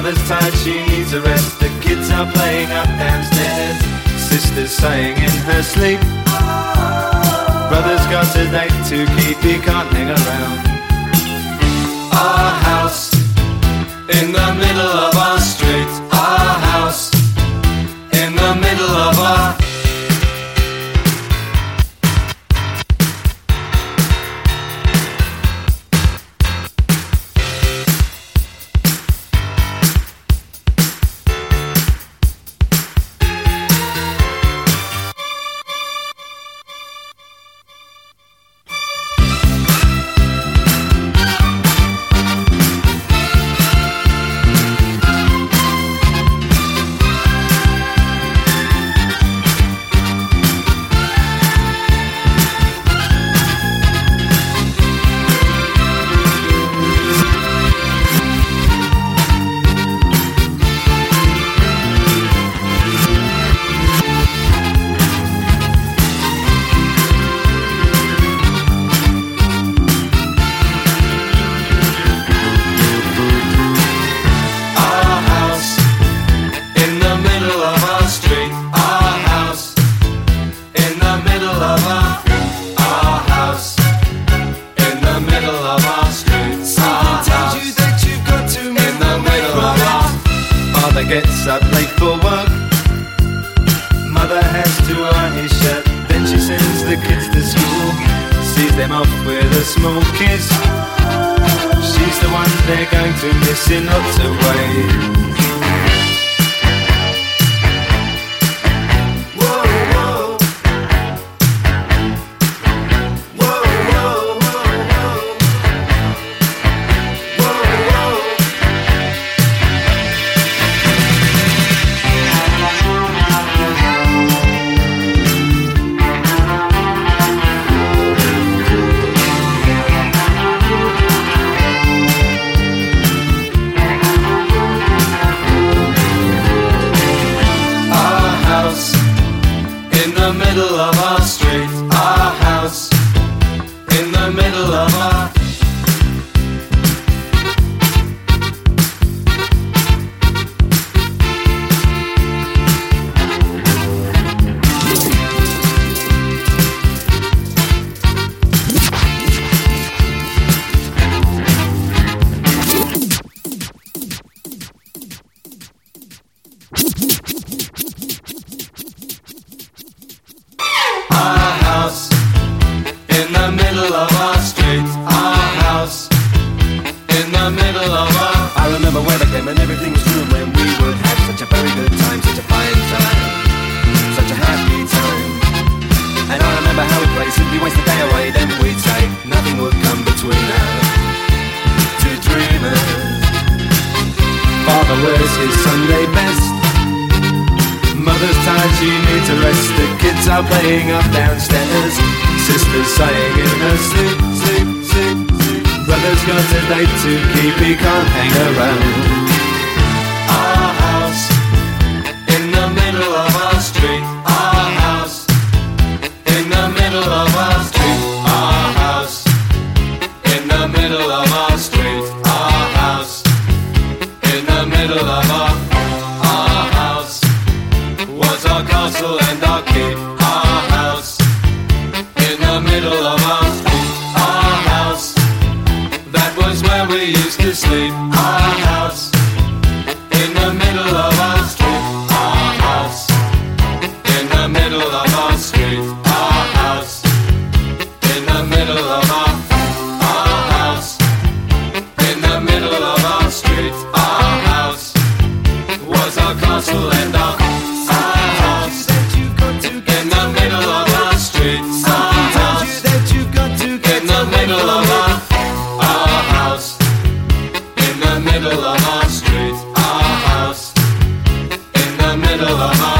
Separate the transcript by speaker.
Speaker 1: Mother's tired, she needs a rest. The kids are playing up downstairs. Sister's sighing in her sleep. Brother's got a date to keep, he can't hang around. Our house in the middle of our street. Our house in the middle of our gets up late for work. Mother has to iron his shirt. Then she sends the kids to school, sees them off with a small kiss. She's the one they're going to miss in lots of ways. Playing up downstairs, sister's sighing in her sleep, sleep, sleep, sleep. Brother's got a date to keep, he can't hang around. Our house in the middle of our street. Our house in the middle of our street. Our house in the middle of our street. Our house in the middle of our house was our castle and our keep. Middle of our street, our house, that was where we used to sleep. Our house, in the middle of our street. Our house, in the middle of our street. Our house, in the middle of our house, in the middle of our street. Our house was our castle and our house, in the middle of our street. Middle of our house, in the middle of our street. Our house, in the middle of our